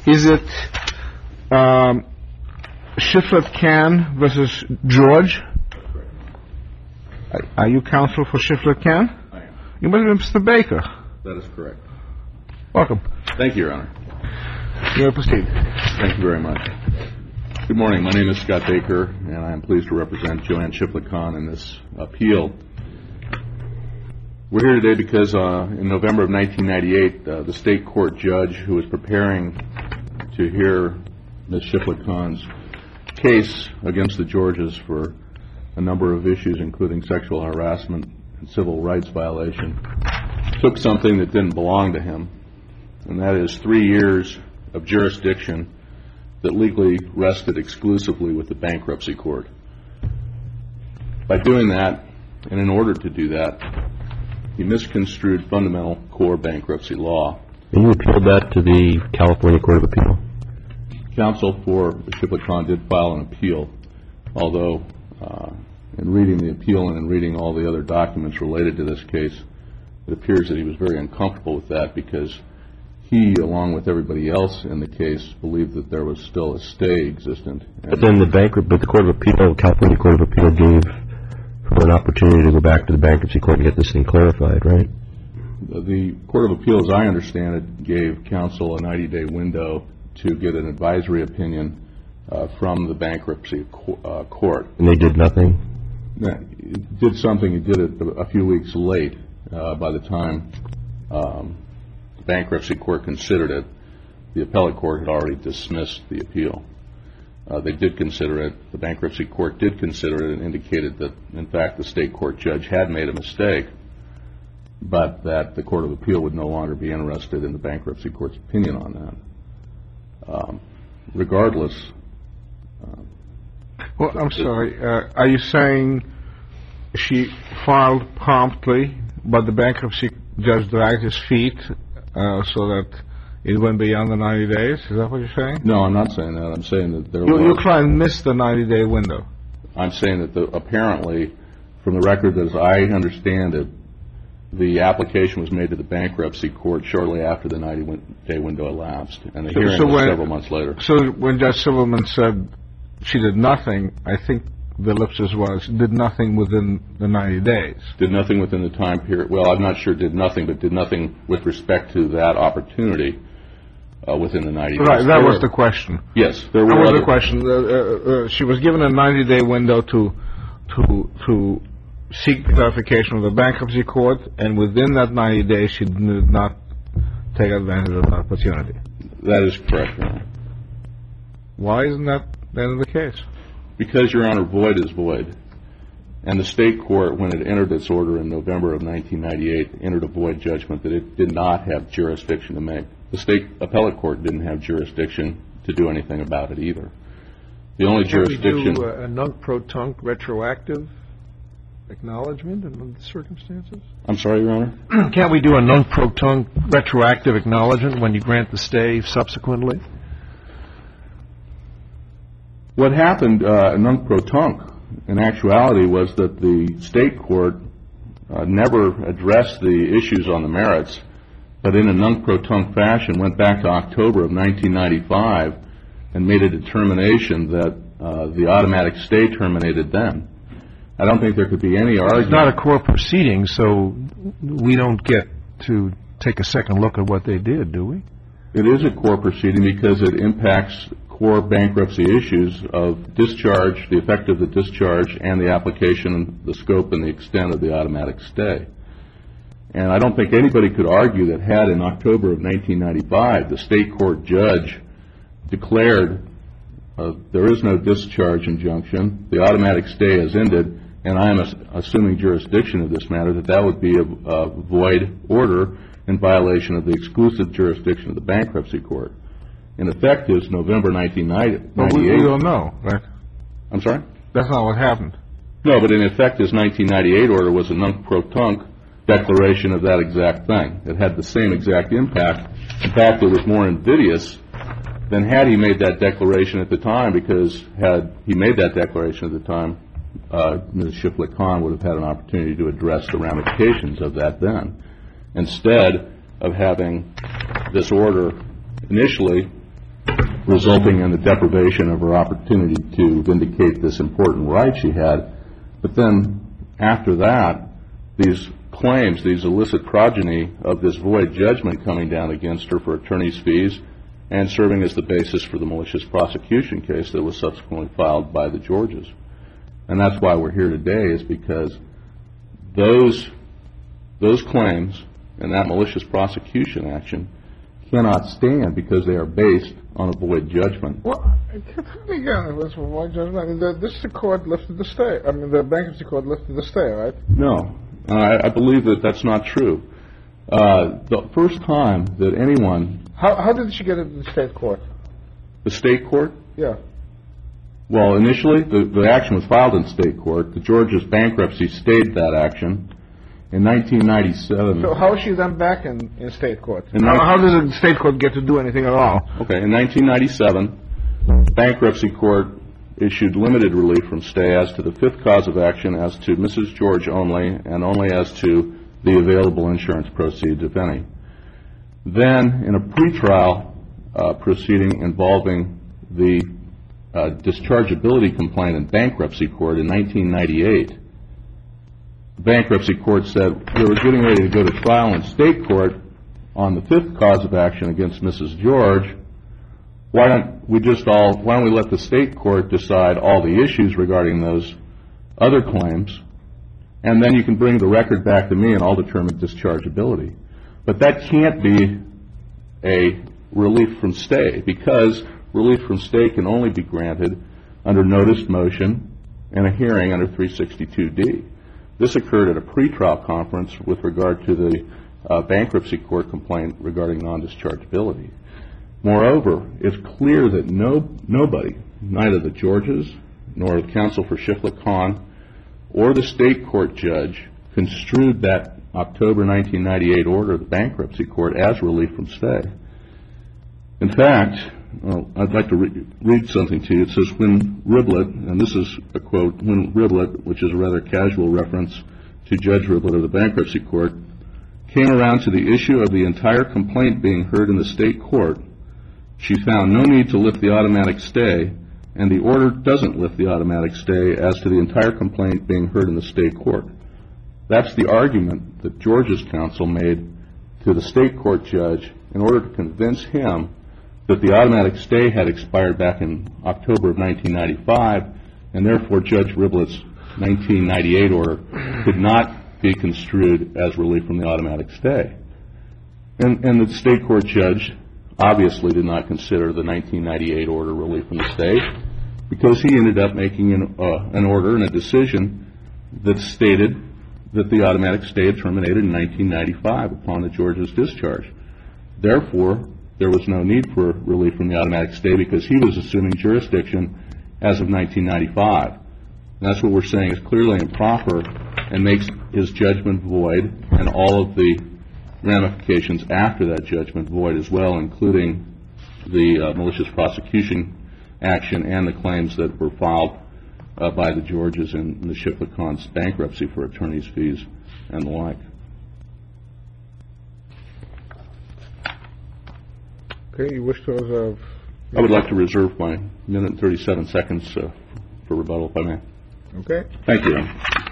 Is it Shiflett-Can versus George? Are you counsel for Shiflett-Can? I am. You must be Mr. Baker. That is correct. Welcome. Thank you, Your Honor. You may proceed. Thank you very much. Good morning. My name is Scott Baker, and I am pleased to represent Joanne Shiflett-Can in this appeal. We're here today because in November of 1998, the state court judge who was preparing to hear Ms. Shiflett-Can's case against the Georges for a number of issues, including sexual harassment and civil rights violation, took something that didn't belong to him, and that is 3 years of jurisdiction that legally rested exclusively with the bankruptcy court. By doing that, and in order to do that, he misconstrued fundamental core bankruptcy law. And you appealed that to the California Court of Appeal? Counsel for Shiflett-Can did file an appeal, although in reading the appeal and in reading all the other documents related to this case, it appears that he was very uncomfortable with that because he, along with everybody else in the case, believed that there was still a stay existent. But then the Court of Appeal, California Court of Appeal, gave her an opportunity to go back to the bankruptcy court and get this thing clarified, right? The Court of Appeal, as I understand it, gave counsel a 90-day window to get an advisory opinion from the bankruptcy court. And they did nothing? It did something. It did it a few weeks late. By the time the bankruptcy court considered it, the appellate court had already dismissed the appeal. They did consider it. The bankruptcy court did consider it and indicated that, in fact, the state court judge had made a mistake, but that the Court of Appeal would no longer be interested in the bankruptcy court's opinion on that. Regardless. Well, I'm sorry. Are you saying she filed promptly, but the bankruptcy judge dragged his feet so that it went beyond the 90 days? Is that what you're saying? No, I'm not saying that. I'm saying that there was... Your client missed the 90-day window. I'm saying that apparently, from the record as I understand it, the application was made to the bankruptcy court shortly after the 90-day window elapsed, and the hearing was several months later. So when Judge Silverman said she did nothing, I think the ellipsis was did nothing within the 90 days. Did nothing within the time period. Well, I'm not sure did nothing, but did nothing with respect to that opportunity within the 90 days. Right, that was the question. Yes, there were. That was the question. She was given a 90-day window to seek clarification of the bankruptcy court, and within that 90 days, she did not take advantage of the opportunity. That is correct, Your Honor. Why isn't that the end of the case? Because, Your Honor, void is void. And the state court, when it entered its order in November of 1998, entered a void judgment that it did not have jurisdiction to make. The state appellate court didn't have jurisdiction to do anything about it either. The only jurisdiction... Can we do a nunc-pro-tunc retroactive acknowledgement in the circumstances? I'm sorry, Your Honor? Can't we do a nunc-pro-tunc retroactive acknowledgement when you grant the stay subsequently? What happened, nunc-pro-tunc, in actuality, was that the state court never addressed the issues on the merits, but in a nunc-pro-tunc fashion went back to October of 1995 and made a determination that the automatic stay terminated then. I don't think there could be any argument. It's not a core proceeding, so we don't get to take a second look at what they did, do we? It is a core proceeding because it impacts core bankruptcy issues of discharge, the effect of the discharge, and the application, the scope, and the extent of the automatic stay. And I don't think anybody could argue that had in October of 1995 the state court judge declared there is no discharge injunction, the automatic stay has ended, and I am assuming jurisdiction of this matter, that would be a void order in violation of the exclusive jurisdiction of the bankruptcy court. In effect, is November 1998. But we don't know, right? I'm sorry? That's not what happened. No, but in effect, his 1998 order was a nunc-pro-tunc declaration of that exact thing. It had the same exact impact. In fact, it was more invidious than had he made that declaration at the time, because had he made that declaration at the time, Ms. Shiflett-Can would have had an opportunity to address the ramifications of that then. Instead of having this order initially resulting in the deprivation of her opportunity to vindicate this important right she had. But then after that, these claims, these illicit progeny of this void judgment coming down against her for attorney's fees and serving as the basis for the malicious prosecution case that was subsequently filed by the Georges. And that's why we're here today, is because those claims and that malicious prosecution action cannot stand because they are based on a void judgment. Well, again, it was a void judgment. I mean, the district court lifted the stay. I mean, the bankruptcy court lifted the stay, right? No. I believe that that's not true. The first time that anyone... How did she get it in the state court? The state court? Yeah. Well, initially, the action was filed in state court. The Georges bankruptcy stayed that action. In 1997... So how is she then back in state court? How does the state court get to do anything at all? Okay, in 1997, bankruptcy court issued limited relief from stay as to the fifth cause of action, as to Mrs. George only, and only as to the available insurance proceeds, if any. Then, in a pretrial proceeding involving the dischargeability complaint in bankruptcy court in 1998, the bankruptcy court said we were getting ready to go to trial in state court on the fifth cause of action against Mrs. George. Why don't we let the state court decide all the issues regarding those other claims, and then you can bring the record back to me and I'll determine dischargeability. But that can't be a relief from stay, because relief from stay can only be granted under noticed motion and a hearing under 362D. This occurred at a pretrial conference with regard to the bankruptcy court complaint regarding non-dischargeability. Moreover, it's clear that nobody, neither the Georges nor the counsel for Shiflett Khan or the state court judge, construed that October 1998 order of the bankruptcy court as relief from stay. In fact, I'd like to read something to you. It says, when Riblet, and this is a quote, when Riblet, which is a rather casual reference to Judge Riblet of the bankruptcy court, came around to the issue of the entire complaint being heard in the state court, she found no need to lift the automatic stay, and the order doesn't lift the automatic stay as to the entire complaint being heard in the state court. That's the argument that George's counsel made to the state court judge in order to convince him that the automatic stay had expired back in October of 1995, and therefore Judge Riblet's 1998 order could not be construed as relief from the automatic stay. And the state court judge obviously did not consider the 1998 order relief from the stay, because he ended up making an order and a decision that stated that the automatic stay had terminated in 1995 upon the George's discharge. Therefore, there was no need for relief from the automatic stay because he was assuming jurisdiction as of 1995. And that's what we're saying is clearly improper and makes his judgment void, and all of the ramifications after that judgment void as well, including the malicious prosecution action and the claims that were filed by the Georges in the Shiflett Khan's bankruptcy for attorney's fees and the like. Okay, you wish to reserve? I would like to reserve my minute and 37 seconds for rebuttal, if I may. Okay. Thank you.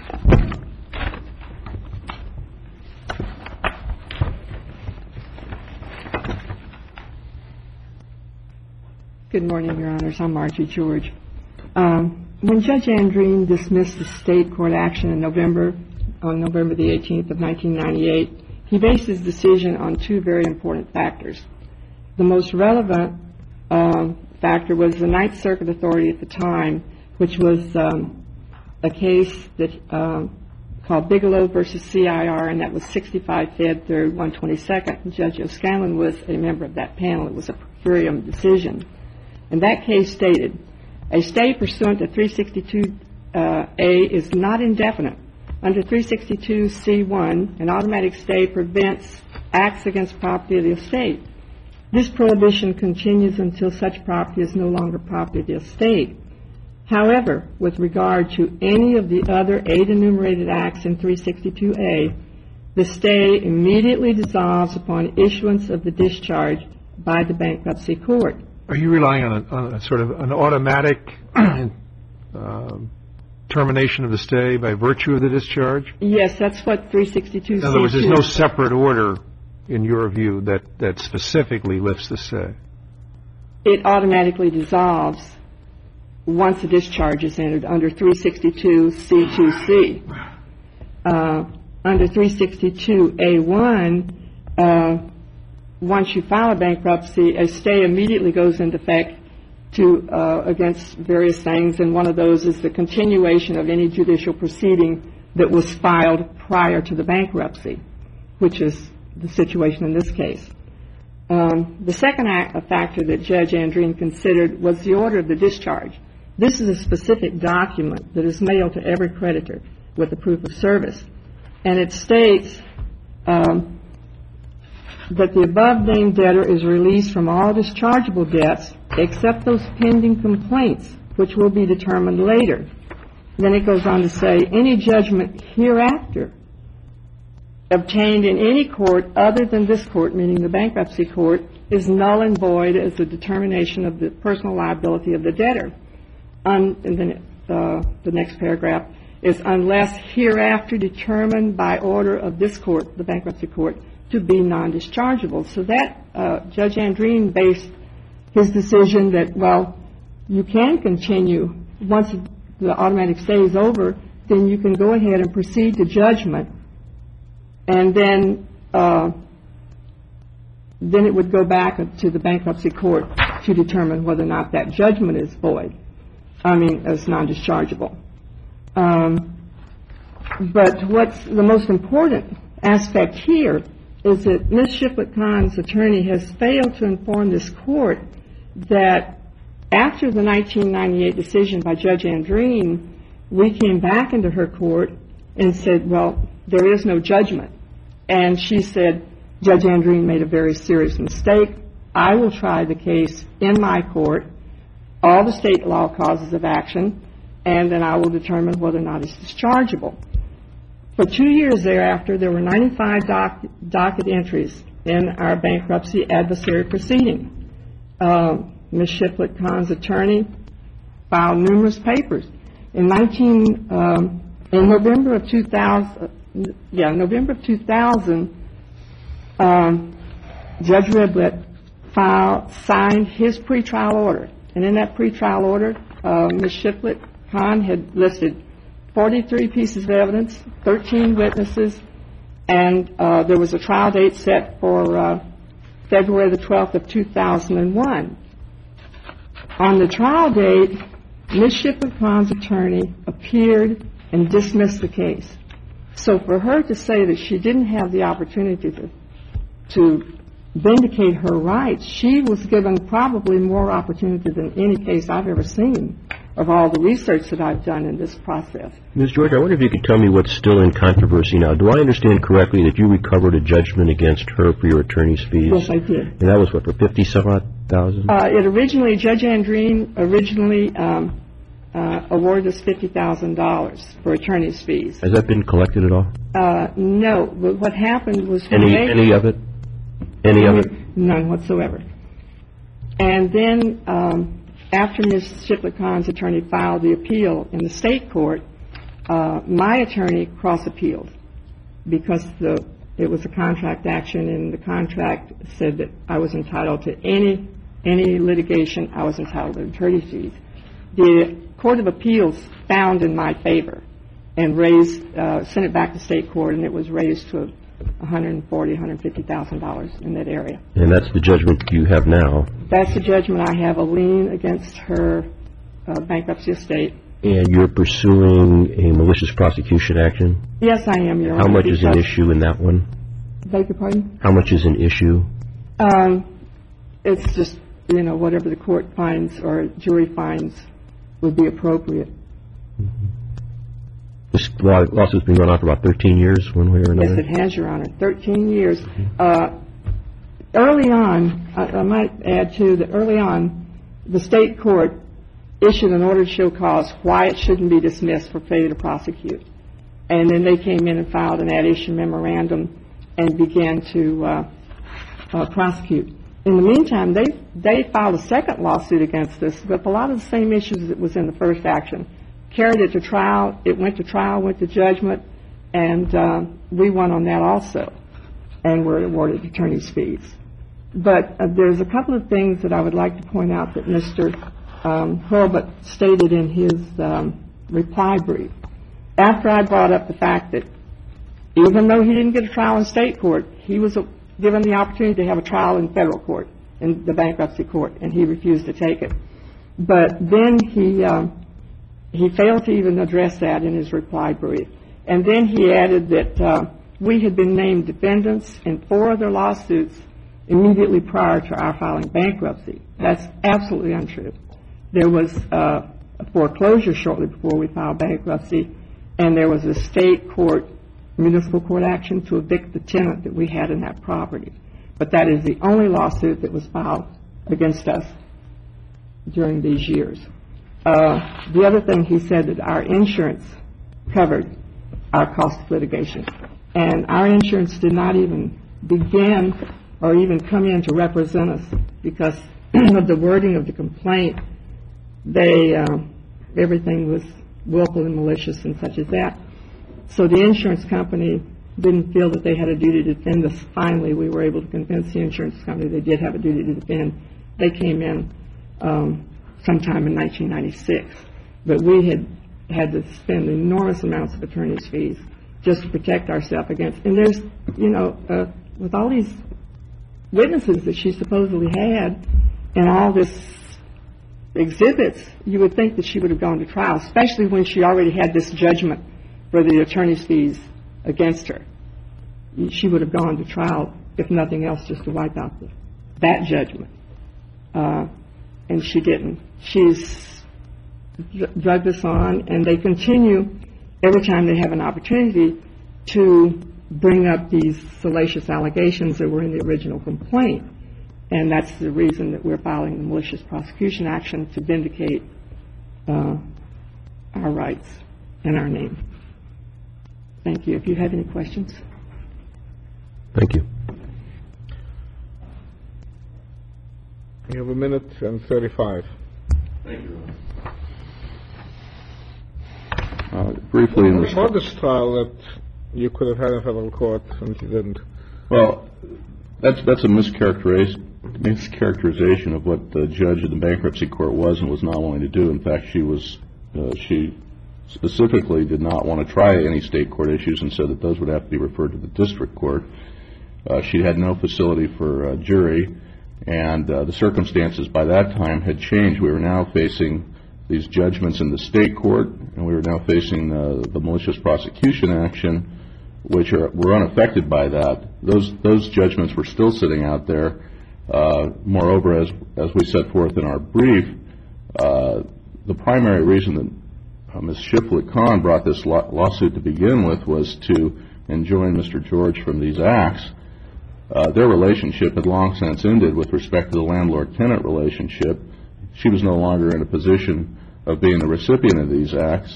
Good morning, Your Honors. I'm Margie George. When Judge Andreen dismissed the state court action on November the 18th of 1998, he based his decision on two very important factors. The most relevant factor was the Ninth Circuit authority at the time, which was a case that called Bigelow versus CIR, and that was 65 Fed 3rd 122nd. Judge O'Scanlan was a member of that panel. It was a per curiam decision. And that case stated, a stay pursuant to 362A is not indefinite. Under 362C1, an automatic stay prevents acts against property of the estate. This prohibition continues until such property is no longer property of the estate. However, with regard to any of the other 8 enumerated acts in 362A, the stay immediately dissolves upon issuance of the discharge by the bankruptcy court. Are you relying on a sort of an automatic termination of the stay by virtue of the discharge? Yes, that's what 362C2. In other words, there's no separate order, in your view, that specifically lifts the stay. It automatically dissolves once a discharge is entered under 362C2C. Under 362A1, once you file a bankruptcy, a stay immediately goes into effect against various things, and one of those is the continuation of any judicial proceeding that was filed prior to the bankruptcy, which is the situation in this case. The second factor that Judge Andreen considered was the order of the discharge. This is a specific document that is mailed to every creditor with a proof of service, and it states that the above-named debtor is released from all dischargeable debts except those pending complaints, which will be determined later. Then it goes on to say, any judgment hereafter obtained in any court other than this court, meaning the bankruptcy court, is null and void as a determination of the personal liability of the debtor. And then the next paragraph is, unless hereafter determined by order of this court, the bankruptcy court, to be non-dischargeable. So that Judge Andreen based his decision that, well, you can continue once the automatic stay is over, then you can go ahead and proceed to judgment, and then it would go back to the bankruptcy court to determine whether or not that judgment is void. As non-dischargeable. But what's the most important aspect here is that Ms. Shiflett-Kahn's attorney has failed to inform this court that after the 1998 decision by Judge Andreen, we came back into her court and said, well, there is no judgment. And she said, Judge Andreen made a very serious mistake. I will try the case in my court, all the state law causes of action, and then I will determine whether or not it's dischargeable. For 2 years thereafter, there were 95 docket entries in our bankruptcy adversary proceeding. Ms. Shiflett-Kahn's attorney filed numerous papers. In November of 2000, Judge Riblett signed his pretrial order. And in that pretrial order, Ms. Shiflett-Kahn had listed 43 pieces of evidence, 13 witnesses, and there was a trial date set for February the 12th of 2001. On the trial date, Ms. Shiflett-Kahn's attorney appeared and dismissed the case. So for her to say that she didn't have the opportunity to vindicate her rights, she was given probably more opportunity than any case I've ever seen of all the research that I've done in this process. Ms. George, I wonder if you could tell me what's still in controversy now. Do I understand correctly that you recovered a judgment against her for your attorney's fees? Yes, I did. And that was, what, for $50,000? Judge Andreen originally awarded us $50,000 for attorney's fees. Has that been collected at all? No. But what happened was... Any of it? Any of it? None whatsoever. And then after Ms. Shiflett-Kahn's attorney filed the appeal in the state court, my attorney cross-appealed because it was a contract action, and the contract said that I was entitled to any litigation. I was entitled to attorney's fees. The Court of Appeals found in my favor and sent it back to state court, and it was raised to $140,000, $150,000 in that area. And that's the judgment you have now? That's the judgment. I have a lien against her bankruptcy estate. And you're pursuing a malicious prosecution action? Yes, I am, Your Honor. How much is an issue in that one? Beg your pardon? How much is an issue? It's just, whatever the court finds or jury finds would be appropriate. Mm-hmm. This lawsuit's been going on for about 13 years, one way or another? Yes, it has, Your Honor. 13 years. Early on, I might add, too, that early on, the state court issued an order to show cause why it shouldn't be dismissed for failure to prosecute. And then they came in and filed an ad issue memorandum and began to prosecute. In the meantime, they filed a second lawsuit against us with a lot of the same issues that was in the first action. Carried it to trial. It went to trial, went to judgment, and we won on that also, and were awarded attorney's fees. But there's a couple of things that I would like to point out that Mr. Hurlbut stated in his reply brief. After I brought up the fact that even though he didn't get a trial in state court, he was given the opportunity to have a trial in federal court, in the bankruptcy court, and he refused to take it. But then he failed to even address that in his reply brief. And then he added that we had been named defendants in 4 other lawsuits immediately prior to our filing bankruptcy. That's absolutely untrue. There was a foreclosure shortly before we filed bankruptcy, and there was a state court, municipal court action to evict the tenant that we had in that property. But that is the only lawsuit that was filed against us during these years. The other thing, he said that our insurance covered our cost of litigation. And our insurance did not even begin or even come in to represent us because of the wording of the complaint. Everything was willful and malicious and such as that. So the insurance company didn't feel that they had a duty to defend us. Finally, we were able to convince the insurance company they did have a duty to defend. They came in sometime in 1996. But we had to spend enormous amounts of attorney's fees just to protect ourselves against. And there's, with all these witnesses that she supposedly had and all this exhibits, you would think that she would have gone to trial, especially when she already had this judgment for the attorney's fees against her. She would have gone to trial, if nothing else, just to wipe out that judgment. And she didn't. She's drugged us on, and they continue every time they have an opportunity to bring up these salacious allegations that were in the original complaint. And that's the reason that we're filing the malicious prosecution action to vindicate our rights and our name. Thank you. If you have any questions. Thank you. You have 1:35. Thank you. Briefly, in What about this trial that you could have had in federal court and you didn't? Well, that's a mischaracterization of what the judge in the bankruptcy court was and was not willing to do. In fact, she specifically did not want to try any state court issues and said that those would have to be referred to the district court. She had no facility for a jury, and the circumstances by that time had changed. We were now facing these judgments in the state court, and we were now facing the malicious prosecution action, which were unaffected by that. Those judgments were still sitting out there. Moreover, as we set forth in our brief, the primary reason that Ms. Shiflett-Kahn brought this lawsuit to begin with was to enjoin Mr. George from these acts. Their relationship had long since ended with respect to the landlord-tenant relationship. She was no longer in a position of being the recipient of these acts.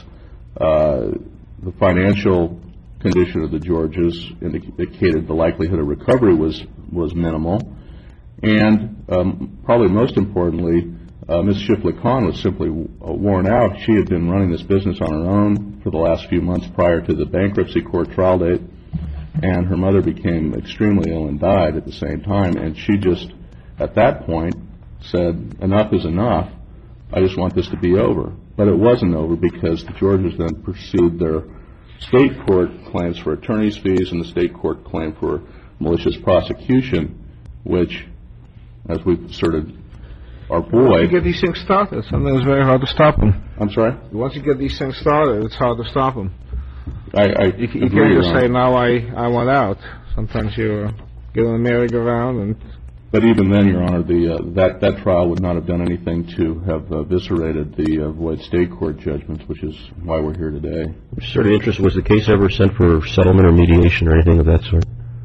The financial condition of the Georges indicated the likelihood of recovery was minimal. And probably most importantly, Ms. Shiflett-Kahn was simply worn out. She had been running this business on her own for the last few months prior to the bankruptcy court trial date, and her mother became extremely ill and died at the same time. And she just, at that point, said, enough is enough. I just want this to be over. But it wasn't over because the Georges then pursued their state court claims for attorney's fees and the state court claim for malicious prosecution, which, as we've asserted, our boy... Once you get these things started, sometimes it's very hard to stop them. I'm sorry? Once you get these things started, it's hard to stop them. You can't just say, now I want out. Sometimes you get on a merry-go-round and... But even then, Your Honor, that trial would not have done anything to have eviscerated the void state court judgments, which is why we're here today. I'm sort of interested, was the case ever sent for settlement or mediation or anything of that sort?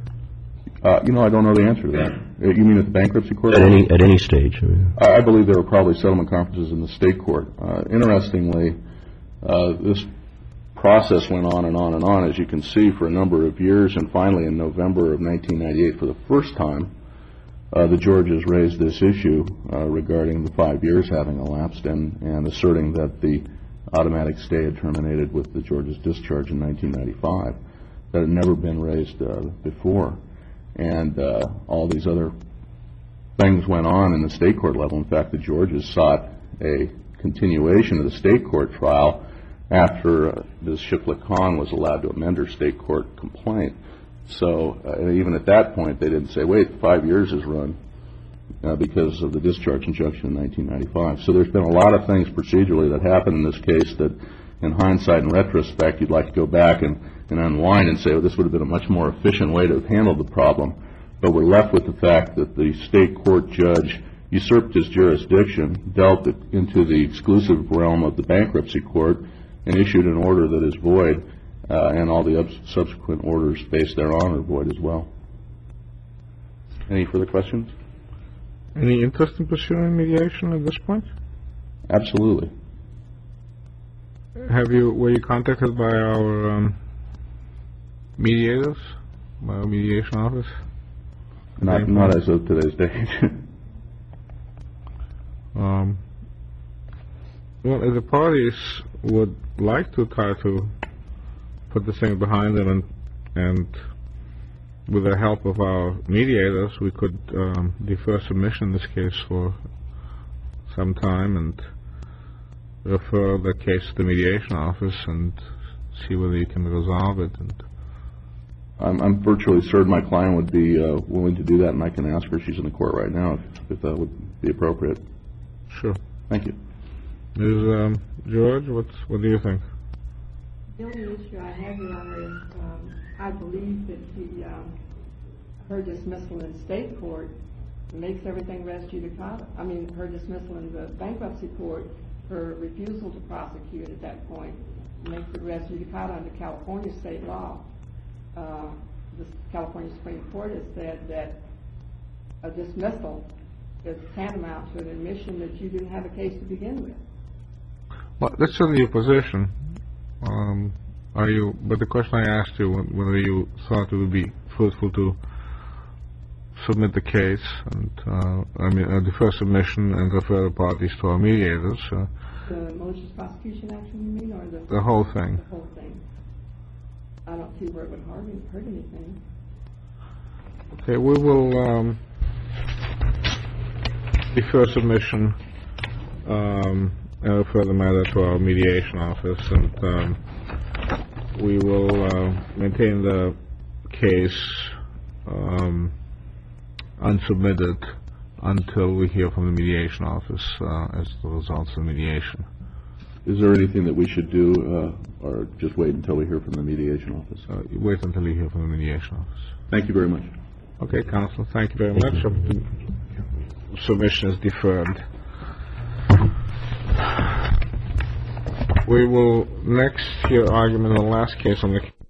I don't know the answer to that. You mean at the bankruptcy court? At any stage. I believe there were probably settlement conferences in the state court. Interestingly, this process went on and on and on, as you can see, for a number of years, and finally in November of 1998, for the first time, the Georges raised this issue regarding the 5 years having elapsed and asserting that the automatic stay had terminated with the Georges discharge in 1995. That had never been raised before. And all these other things went on in the state court level. In fact, the Georges sought a continuation of the state court trial after Ms. Shiflett-Kahn was allowed to amend her state court complaint. So even at that point, they didn't say, wait, 5 years has run because of the discharge injunction in 1995. So there's been a lot of things procedurally that happened in this case that, in hindsight and retrospect, you'd like to go back and unwind and say, well, this would have been a much more efficient way to have handled the problem. But we're left with the fact that the state court judge usurped his jurisdiction, delved into the exclusive realm of the bankruptcy court, and issued an order that is void, and all the subsequent orders based thereon are void as well. Any further questions? Any interest in pursuing mediation at this point? Absolutely. Were you contacted by our mediators, by our mediation office? Not as of today's date. Well, if the parties would like to try to put this thing behind them and with the help of our mediators, we could defer submission in this case for some time and refer the case to the mediation office and see whether you can resolve it. And I'm virtually certain my client would be willing to do that, and I can ask her. She's in the court right now if that would be appropriate. Sure. Thank you. Ms. George, what do you think? The only issue I have, Your Honor, is I believe that her dismissal in state court makes everything res judicata. I mean, her dismissal in the bankruptcy court, her refusal to prosecute at that point, makes it res judicata under California state law. The California Supreme Court has said that a dismissal is tantamount to an admission that you didn't have a case to begin with. Well, that's certainly your position. But the question I asked you, whether you thought it would be fruitful to submit the case and defer submission and refer the parties to our mediators. The malicious prosecution action, you mean, or the whole thing? The whole thing. I don't see where it would hurt anything. Okay, we will defer submission and refer the matter to our mediation office, and we will maintain the case unsubmitted until we hear from the mediation office as the results of the mediation. Is there anything that we should do, or just wait until we hear from the mediation office? Wait until you hear from the mediation office. Thank you very much. Okay, counsel, thank you very much. Submission is deferred. We will next hear argument on the last case on the